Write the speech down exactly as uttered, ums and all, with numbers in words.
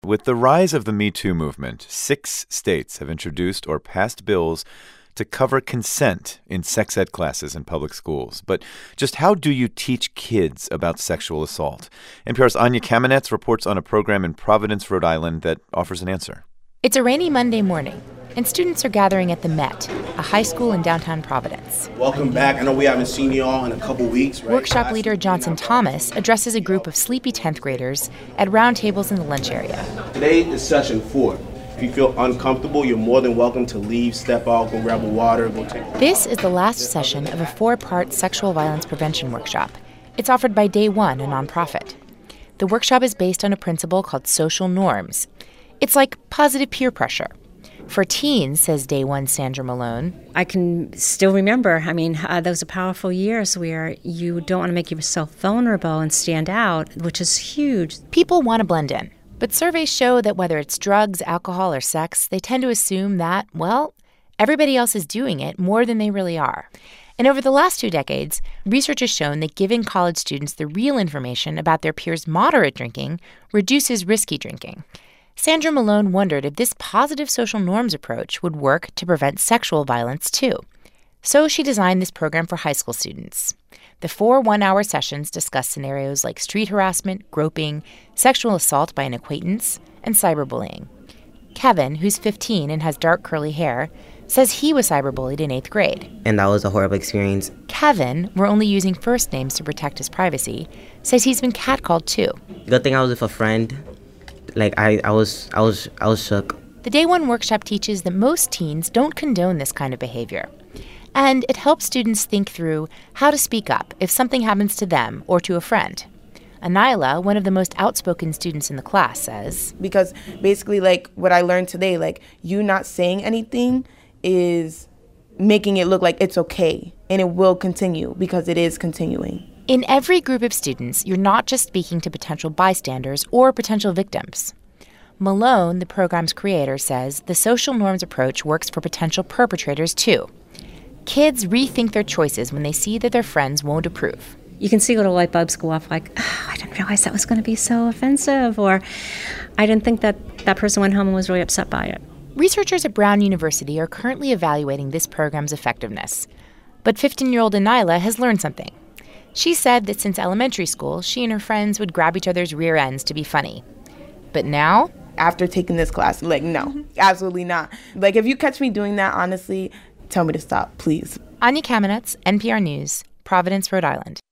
With the rise of the Me Too movement, six states have introduced or passed bills to cover consent in sex ed classes in public schools. But just how do you teach kids about sexual assault? N P R's Anya Kamenetz reports on a program in Providence, Rhode Island that offers an answer. It's a rainy Monday morning, and students are gathering at the Met, a high school in downtown Providence. Welcome back. I know we haven't seen you all in a couple weeks, right? Workshop leader Johnson Thomas addresses a group of sleepy tenth graders at round tables in the lunch area. Today is session four. If you feel uncomfortable, you're more than welcome to leave, step out, go grab a water, go take a... This is the last session of a four-part sexual violence prevention workshop. It's offered by Day One, a nonprofit. The workshop is based on a principle called social norms. It's like positive peer pressure. For teens, says Day One Sandra Malone. I can still remember, I mean, uh, those are powerful years where you don't want to make yourself vulnerable and stand out, which is huge. People want to blend in. But surveys show that whether it's drugs, alcohol, or sex, they tend to assume that, well, everybody else is doing it more than they really are. And over the last two decades, research has shown that giving college students the real information about their peers' moderate drinking reduces risky drinking. Sandra Malone wondered if this positive social norms approach would work to prevent sexual violence, too. So she designed this program for high school students. The four one-hour sessions discuss scenarios like street harassment, groping, sexual assault by an acquaintance, and cyberbullying. Kevin, who's fifteen and has dark curly hair, says he was cyberbullied in eighth grade. And that was a horrible experience. Kevin, we're only using first names to protect his privacy, says he's been catcalled too. Good thing I was with a friend. Like, I, I was I was I was shook. The Day One workshop teaches that most teens don't condone this kind of behavior. And it helps students think through how to speak up if something happens to them or to a friend. Anila, one of the most outspoken students in the class, says, Because basically, like, what I learned today, like, you not saying anything is making it look like it's okay. And it will continue because it is continuing. In every group of students, you're not just speaking to potential bystanders or potential victims. Malone, the program's creator, says the social norms approach works for potential perpetrators, too. Kids rethink their choices when they see that their friends won't approve. You can see little light bulbs go off like, oh, I didn't realize that was going to be so offensive, or I didn't think that that person went home and was really upset by it. Researchers at Brown University are currently evaluating this program's effectiveness. But fifteen-year-old Anila has learned something. She said that since elementary school, she and her friends would grab each other's rear ends to be funny. But now, after taking this class, like, no, absolutely not. Like, if you catch me doing that, honestly, tell me to stop, please. Anya Kamenetz, N P R News, Providence, Rhode Island.